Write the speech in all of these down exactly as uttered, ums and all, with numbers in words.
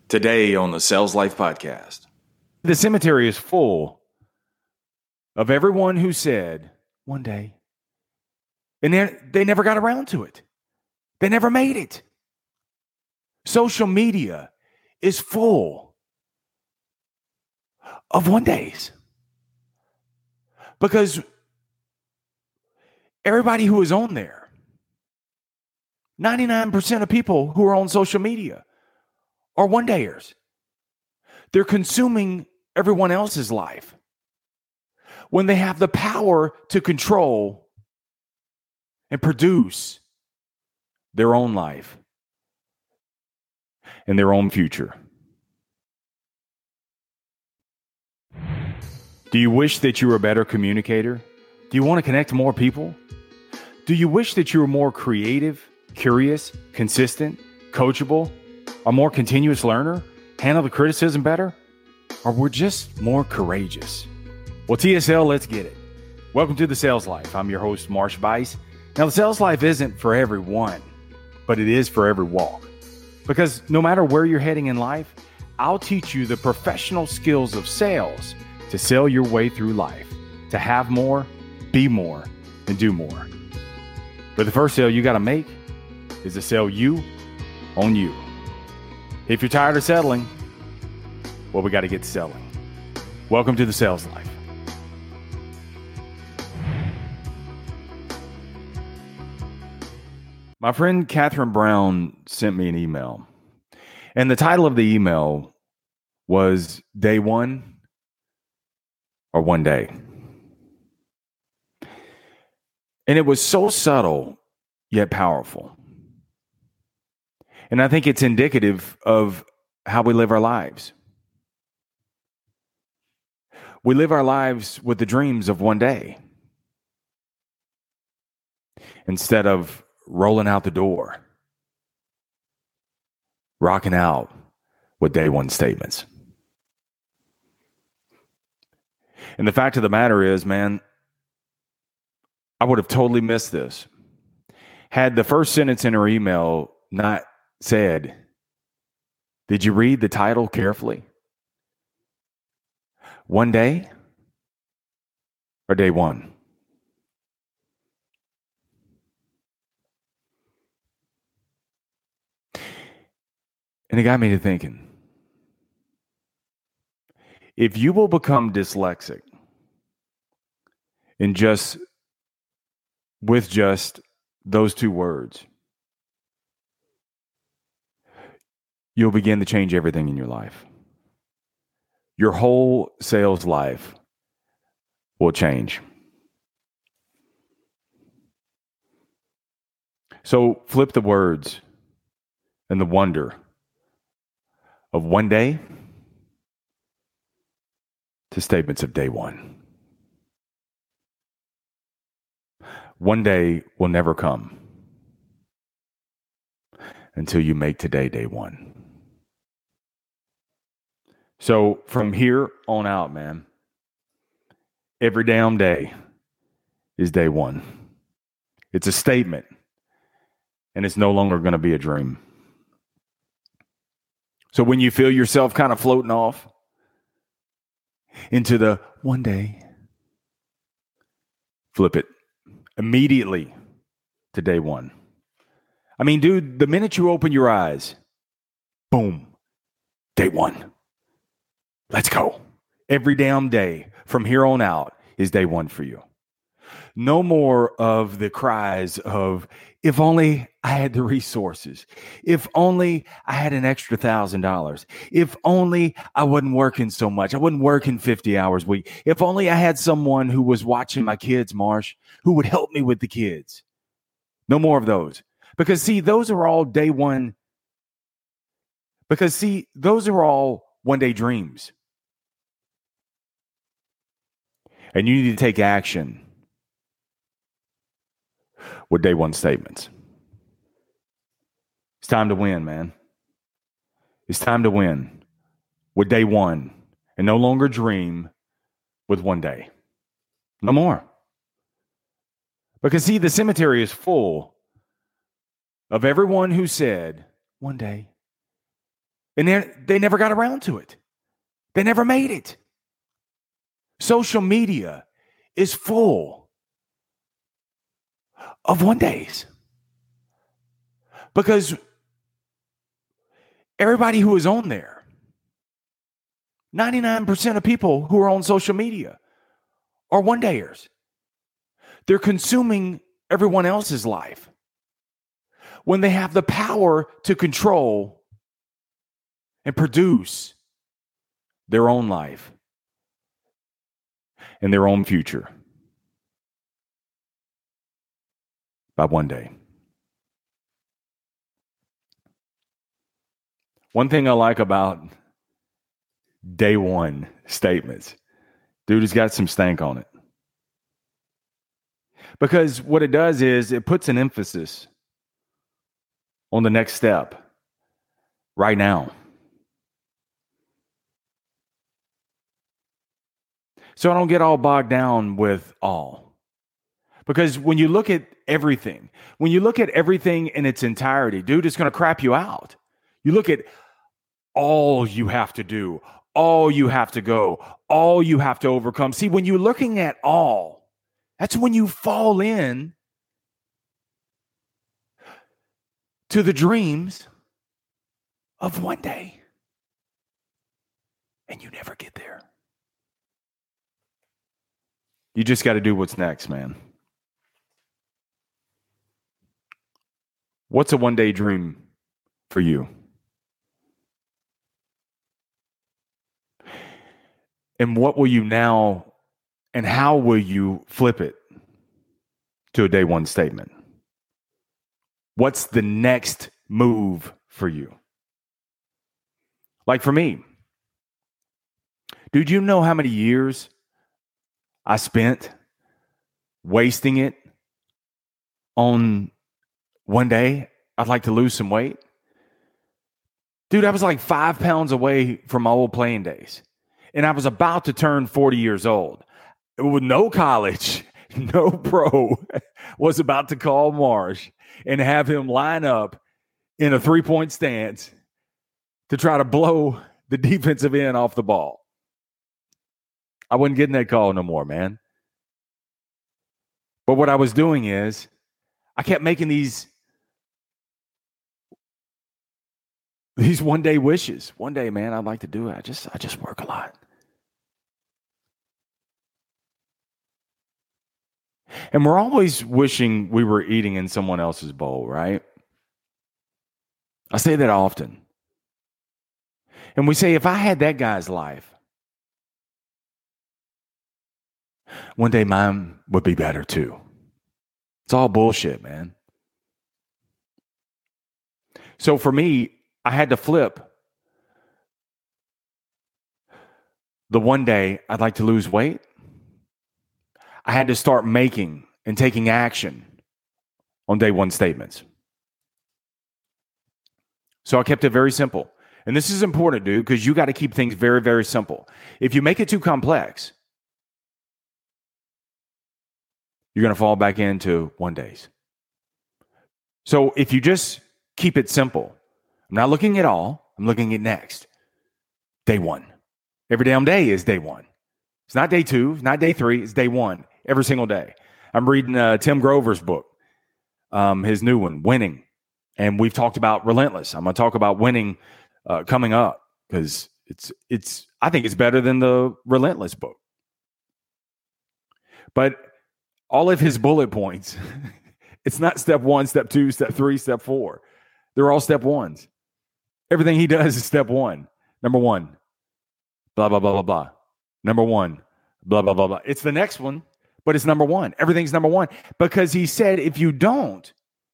Today on the Sales Life Podcast. The cemetery is full of everyone who said one day, and they they never got around to it. They never made it. Social media is full of one days. Because everybody who is on there, ninety-nine percent of people who are on social media are one-dayers. They're consuming everyone else's life when they have the power to control and produce their own life and their own future. Do you wish that you were a better communicator? Do you want to connect to more people? Do you wish that you were more creative, curious, consistent, coachable, a more continuous learner, handle the criticism better, or we're just more courageous? Well, T S L, let's get it. Welcome to The Sales Life. I'm your host, Marsh Bice. Now, the sales life isn't for everyone, but it is for every walk. Because no matter where you're heading in life, I'll teach you the professional skills of sales to sell your way through life, to have more, be more, and do more. But the first sale you got to make is to sell you on you. If you're tired of settling, well, we got to get to selling. Welcome to the Sales Life. My friend Catherine Brown sent me an email, and the title of the email was Day One or One Day. And it was so subtle, yet powerful. And I think it's indicative of how we live our lives. We live our lives with the dreams of one day instead of rolling out the door, rocking out with day one statements. And the fact of the matter is, man, I would have totally missed this had the first sentence in her email not said, "Did you read the title carefully? One day or day one?" And it got me to thinking, if you will become dyslexic in just with just those two words, you'll begin to change everything in your life. Your whole sales life will change. So flip the words and the wonder of one day to statements of day one. One day will never come until you make today day one. So from here on out, man, every damn day is day one. It's a statement, and it's no longer going to be a dream. So when you feel yourself kind of floating off into the one day, flip it immediately to day one. I mean, dude, the minute you open your eyes, boom, day one. Let's go. Every damn day from here on out is day one for you. No more of the cries of, if only I had the resources. If only I had an extra thousand dollars. If only I wasn't working so much. I wasn't working fifty hours a week. If only I had someone who was watching my kids, Marsh, who would help me with the kids. No more of those. Because see, those are all day one. Because see, those are all one day dreams. And you need to take action with day one statements. It's time to win, man. It's time to win with day one and no longer dream with one day. No more. Because see, the cemetery is full of everyone who said one day, And they never got around to it. They never made it. Social media is full of one days. Because everybody who is on there, ninety-nine percent of people who are on social media are one dayers. They're consuming everyone else's life when they have the power to control and produce their own life and their own future by one day. One thing I like about day one statements, dude, has got some stank on it. Because what it does is it puts an emphasis on the next step right now. So I don't get all bogged down with all. Because when you look at everything, when you look at everything in its entirety, dude, it's going to crap you out. You look at all you have to do, all you have to go, all you have to overcome. See, when you're looking at all, that's when you fall in to the dreams of one day. And you never get there. You just got to do what's next, man. What's a one-day dream for you? And what will you now, and how will you flip it to a day one statement? What's the next move for you? Like for me, dude, you know how many years I spent wasting it on one day I'd like to lose some weight? Dude, I was like five pounds away from my old playing days. And I was about to turn forty years old. With no college, no pro, was about to call Marsh and have him line up in a three-point stance to try to blow the defensive end off the ball. I wasn't getting that call no more, man. But what I was doing is I kept making these, these one-day wishes. One day, man, I'd like to do it. I just, I just work a lot. And we're always wishing we were eating in someone else's bowl, right? I say that often. And we say, if I had that guy's life, one day mine would be better too. It's all bullshit, man. So for me, I had to flip the one day I'd like to lose weight. I had to start making and taking action on day one statements. So I kept it very simple. And this is important, dude, because you got to keep things very, very simple. If you make it too complex, you're going to fall back into one days. So if you just keep it simple, I'm not looking at all, I'm looking at next. Day one. Every damn day is day one. It's not day two, it's not day three, it's day one. Every single day. I'm reading uh, Tim Grover's book, um, his new one, Winning. And we've talked about Relentless. I'm going to talk about winning uh, coming up because it's, it's, I think it's better than the Relentless book. But all of his bullet points, it's not step one, step two, step three, step four. They're all step ones. Everything he does is step one. Number one, blah, blah, blah, blah, blah. Number one, blah, blah, blah, blah. It's the next one. But it's number one. Everything's number one. Because he said if you don't,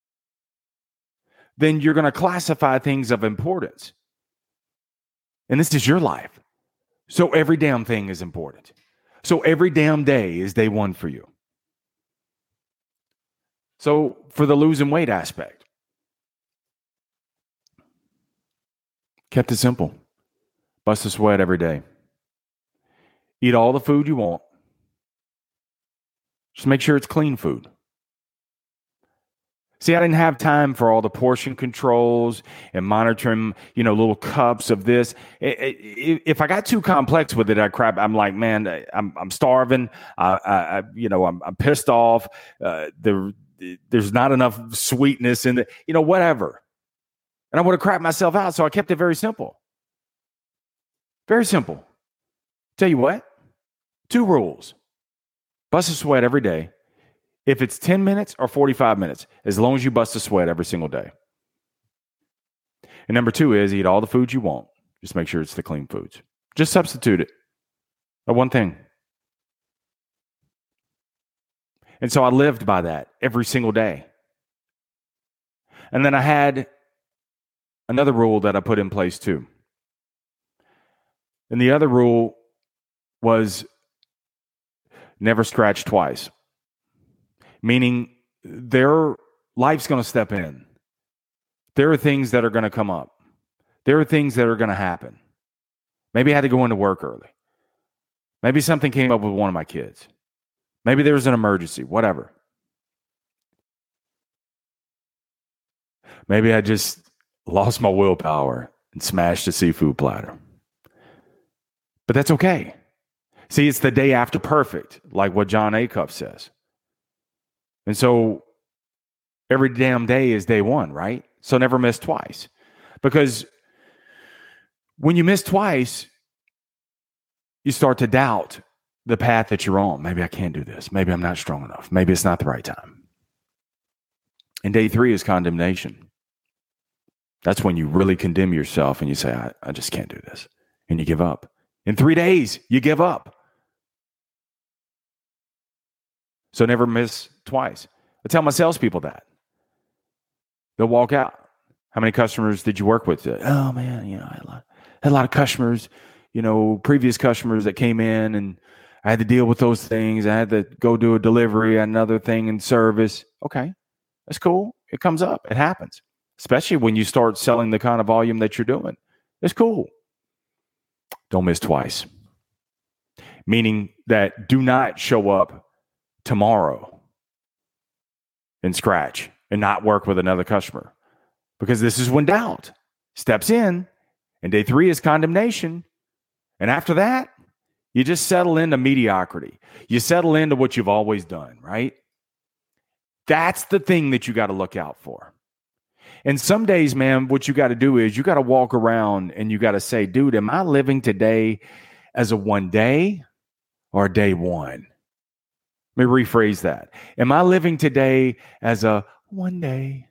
then you're going to classify things of importance. And this is your life. So every damn thing is important. So every damn day is day one for you. So for the losing weight aspect, kept it simple. Bust a sweat every day. Eat all the food you want. Just make sure it's clean food. See, I didn't have time for all the portion controls and monitoring, you know, little cups of this. I- I- If I got too complex with it, I crap. I'm like, man, I'm I'm starving. I, I I- you know, I'm I'm pissed off. Uh, there, there's not enough sweetness in the, you know, whatever. And I would have crapped myself out. So I kept it very simple. Very simple. Tell you what, two rules: bust a sweat every day. If it's ten minutes or forty-five minutes, as long as you bust a sweat every single day. And number two is eat all the foods you want. Just make sure it's the clean foods. Just substitute it. But one thing. And so I lived by that every single day. And then I had another rule that I put in place too. And the other rule was never scratch twice. Meaning their life's going to step in. There are things that are going to come up. There are things that are going to happen. Maybe I had to go into work early. Maybe something came up with one of my kids. Maybe there was an emergency, whatever. Maybe I just lost my willpower and smashed a seafood platter. But that's okay. See, it's the day after perfect, like what John Acuff says. And so every damn day is day one, right? So never miss twice. Because when you miss twice, you start to doubt the path that you're on. Maybe I can't do this. Maybe I'm not strong enough. Maybe it's not the right time. And day three is condemnation. That's when you really condemn yourself and you say, I, I just can't do this. And you give up. In three days, you give up. So never miss twice. I tell my salespeople that. They'll walk out. How many customers did you work with? Oh, man, you know, I had a lot, had a lot of customers, you know, previous customers that came in, and I had to deal with those things. I had to go do a delivery, another thing in service. Okay, that's cool. It comes up. It happens, especially when you start selling the kind of volume that you're doing. It's cool. Don't miss twice. Meaning that do not show up tomorrow and scratch and not work with another customer, because this is when doubt steps in, and day three is condemnation. And after that, you just settle into mediocrity. You settle into what you've always done, right? That's the thing that you got to look out for. And some days, man, what you got to do is you got to walk around and you got to say, dude, am I living today as a one day or a day one? Let me rephrase that. Am I living today as a one day?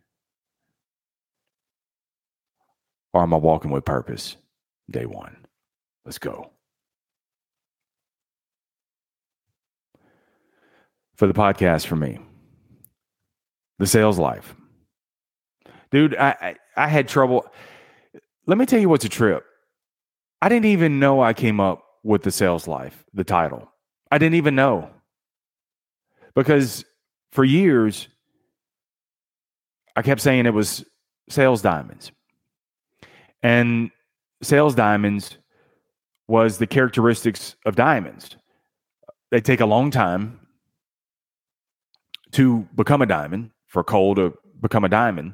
Or am I walking with purpose? Day one. Let's go. For the podcast, for me, the sales life. Dude, I, I, I had trouble. Let me tell you what's a trip. I didn't even know I came up with the sales life, the title. I didn't even know. Because for years, I kept saying it was Sales Diamonds. And Sales Diamonds was the characteristics of diamonds. They take a long time to become a diamond, for coal to become a diamond.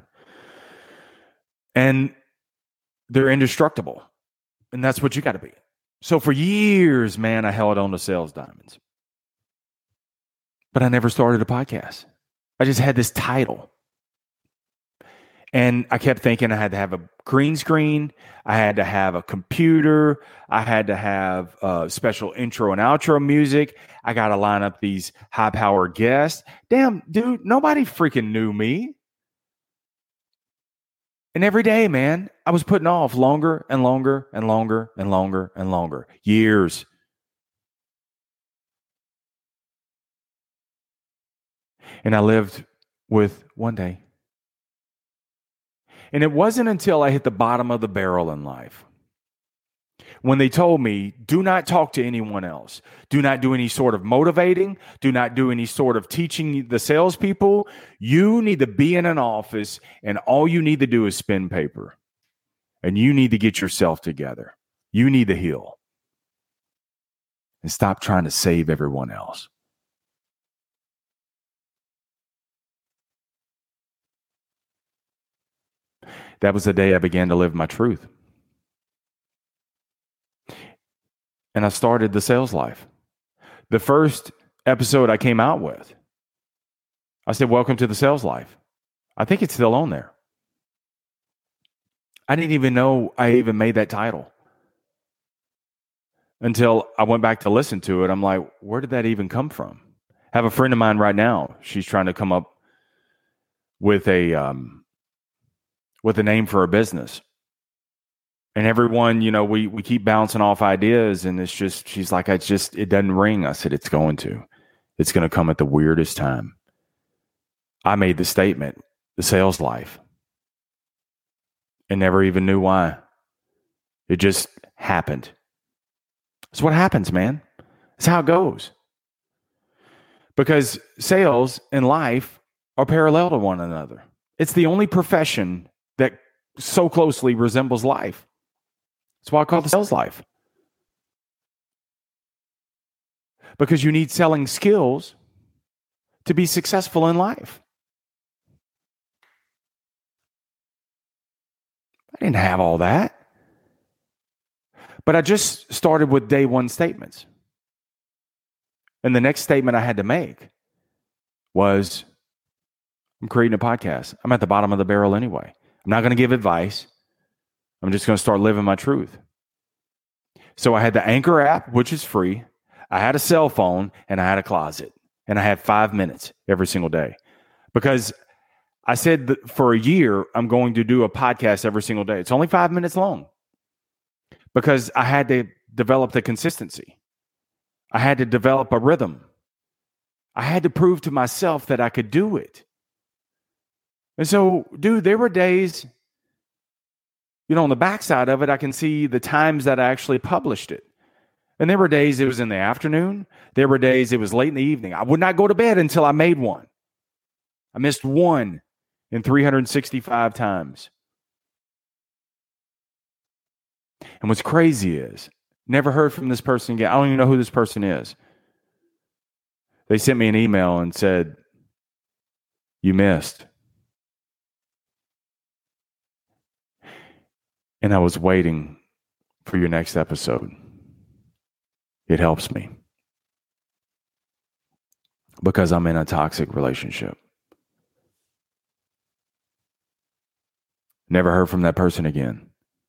And they're indestructible. And that's what you got to be. So for years, man, I held on to Sales Diamonds. But I never started a podcast. I just had this title. And I kept thinking I had to have a green screen. I had to have a computer. I had to have uh, special intro and outro music. I got to line up these high-powered guests. Damn, dude, nobody freaking knew me. And every day, man, I was putting off longer and longer and longer and longer and longer. Years. And I lived with one day. And it wasn't until I hit the bottom of the barrel in life when they told me, do not talk to anyone else. Do not do any sort of motivating. Do not do any sort of teaching the salespeople. You need to be in an office, and all you need to do is spin paper. And you need to get yourself together. You need to heal. And stop trying to save everyone else. that was the day I began to live my truth. And I started the sales life. The first episode I came out with, I said, welcome to the sales life. I think it's still on there. I didn't even know I even made that title until I went back to listen to it. I'm like, where did that even come from? I have a friend of mine right now. She's trying to come up with a um, with a name for her business. And everyone, you know, we we keep bouncing off ideas, and it's just, she's like, I just, it doesn't ring. I said, it's going to. It's going to come at the weirdest time. I made the statement, the sales life, and never even knew why. It just happened. It's what happens, man. It's how it goes. Because sales and life are parallel to one another. It's the only profession that so closely resembles life. That's why I call it the sales life. Because you need selling skills to be successful in life. I didn't have all that. But I just started with day one statements. And the next statement I had to make was, I'm creating a podcast. I'm at the bottom of the barrel anyway. I'm not going to give advice. I'm just going to start living my truth. So I had the Anchor app, which is free. I had a cell phone, and I had a closet. And I had five minutes every single day. Because I said that for a year, I'm going to do a podcast every single day. It's only five minutes long. Because I had to develop the consistency. I had to develop a rhythm. I had to prove to myself that I could do it. And so, dude, there were days, you know, on the backside of it, I can see the times that I actually published it. And there were days it was in the afternoon. There were days it was late in the evening. I would not go to bed until I made one. I missed one in three hundred sixty-five times. And what's crazy is, never heard from this person again. I don't even know who this person is. They sent me an email and said, you missed. And I was waiting for your next episode. It helps me. Because I'm in a toxic relationship. Never heard from that person again.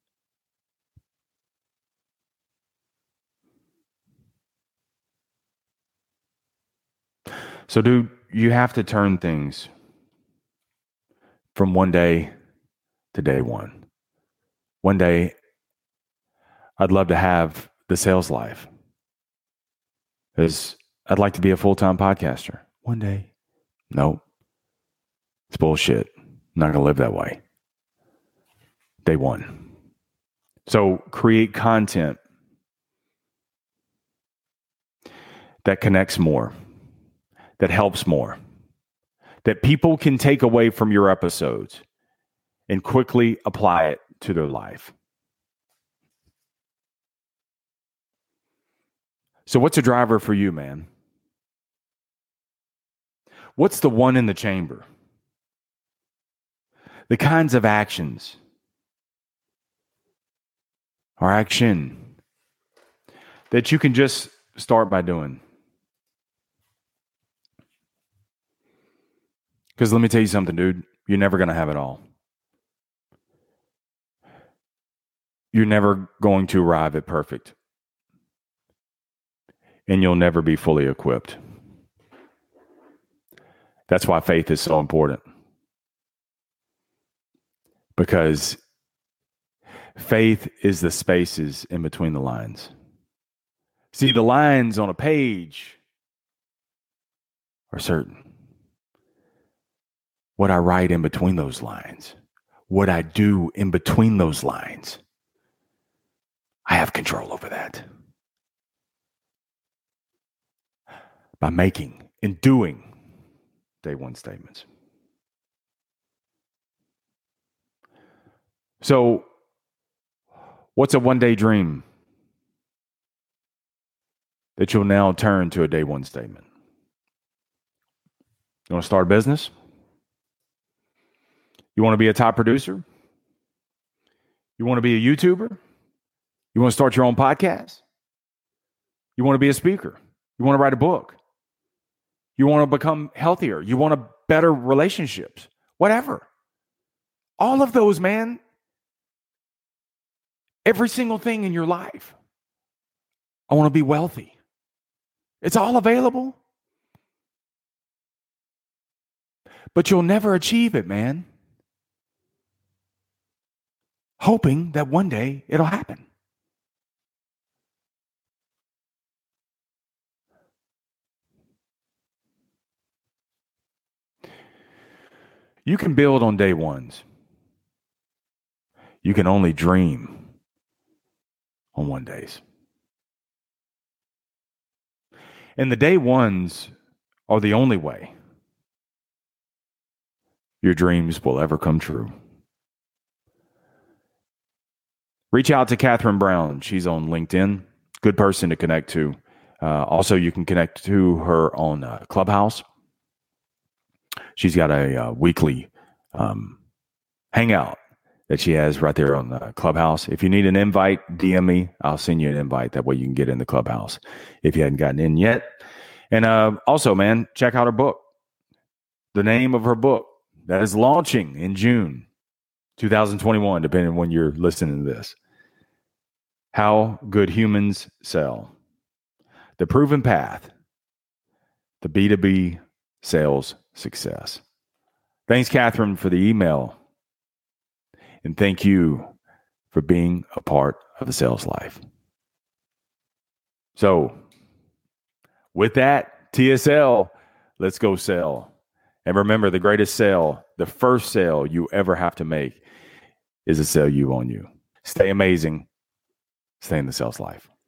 So, dude, you have to turn things from one day to day one. One day, I'd love to have the sales life. Because I'd like to be a full-time podcaster. One day. Nope. It's bullshit. I'm not going to live that way. Day one. So, create content that connects more. That helps more, that people can take away from your episodes and quickly apply it to their life. So what's a driver for you, man? What's the one in the chamber? The kinds of actions or action that you can just start by doing. Because let me tell you something, dude. You're never going to have it all. You're never going to arrive at perfect. And you'll never be fully equipped. That's why faith is so important. Because faith is the spaces in between the lines. See, the lines on a page are certain. What I write in between those lines, what I do in between those lines, I have control over that. By making and doing day one statements. So, what's a one-day dream that you'll now turn to a day one statement? You want to start a business? You want to be a top producer? You want to be a YouTuber? You want to start your own podcast? You want to be a speaker? You want to write a book? You want to become healthier? You want a better relationships? Whatever. All of those, man. Every single thing in your life. I want to be wealthy. It's all available. But you'll never achieve it, man. Hoping that one day it'll happen. You can build on day ones. You can only dream on one days. And the day ones are the only way your dreams will ever come true. Reach out to Catherine Brown. She's on LinkedIn. Good person to connect to. Uh, also, you can connect to her on uh, Clubhouse. She's got a uh, weekly um, hangout that she has right there on the Clubhouse. If you need an invite, D M me. I'll send you an invite. That way you can get in the Clubhouse if you hadn't gotten in yet. And uh, also, man, check out her book. The name of her book that is launching in June twenty twenty-one, depending on when you're listening to this. How Good Humans Sell. The Proven Path to B two B Sales Success. Thanks, Catherine, for the email. And thank you for being a part of the sales life. So, with that, T S L, let's go sell. And remember, the greatest sale, the first sale you ever have to make is a sell you on you. Stay amazing. Stay in the sales life.